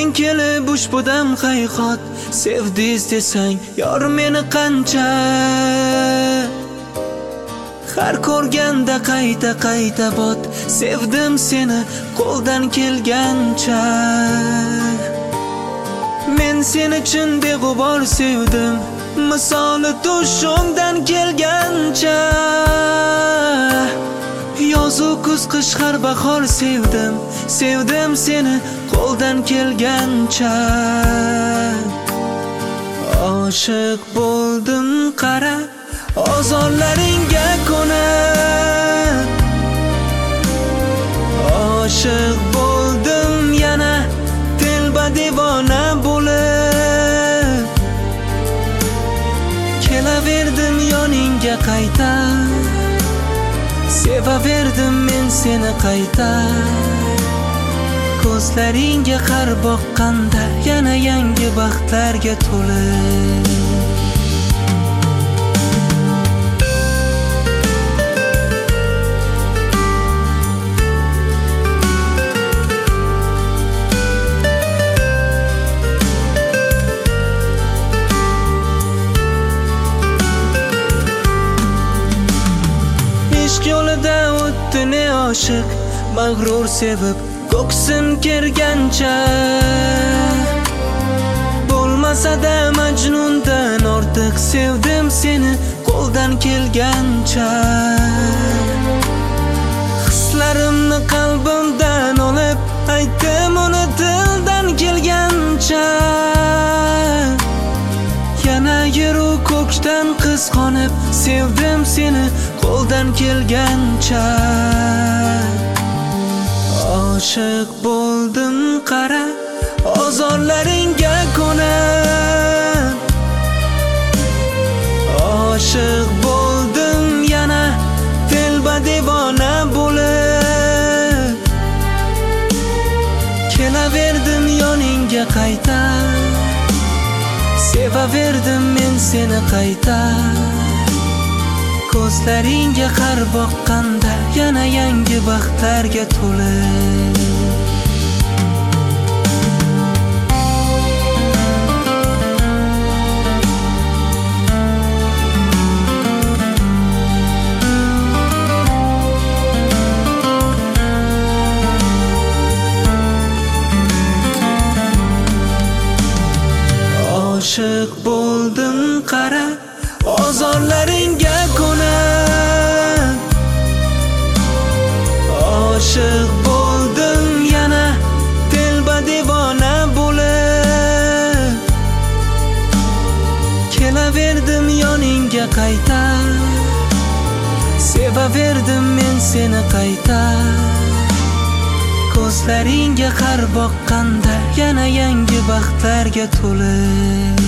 Men kelib ushbudam haqiqat sevdiz desang yor meni qancha. Har ko'rganda qayta bot sevdim seni qo'ldan kelgancha. Men seni chin beg'ubor sevdim misoli tushimdan kelgancha. Yozu kuz qish har bahor sevdim seni qo'ldan kelgancha. Oshiq bo'ldim qara ozorlaringga ko'nib. Oshiq bo'ldim yana telba devona bo'lib. Kelaverdim yoningga qayta, sevaverdim men seni qayta. Ko'zlaringga har boqqanda yana yangi baxtlarga to'lib. Ishq yo'lida o'tdi ne oshiq mag'rur sevib ko'ksim kergancha. Bo'lmasa-da Majnundan ortiq sevdim seni qo'ldan kelgancha. Hislarimni qalbimdan olib aytdim uni dildan kelgancha. Yana yeru ko'kdan qizg'onib sevdim seni qo'ldan kelgancha. Oshiq bo'ldim qara ozorlaringga ko'nib. Oshiq bo'ldim yana telba devona bo'lib. Kelaverdim yoningga qayta, sevaverdim men seni qayta. Ko'zlaringga har boqqanda yana yangi baxtlarga to'lib. Oshiq bo'ldim qara ozorlaringga ko'nib. Oshiq bo'ldim yana telba devona bo'lib. Kelaverdim yoningga qayta, sevaverdim men seni qayta. Ko'zlaringga har boqqanda yana yangi baxtlarga to'lib.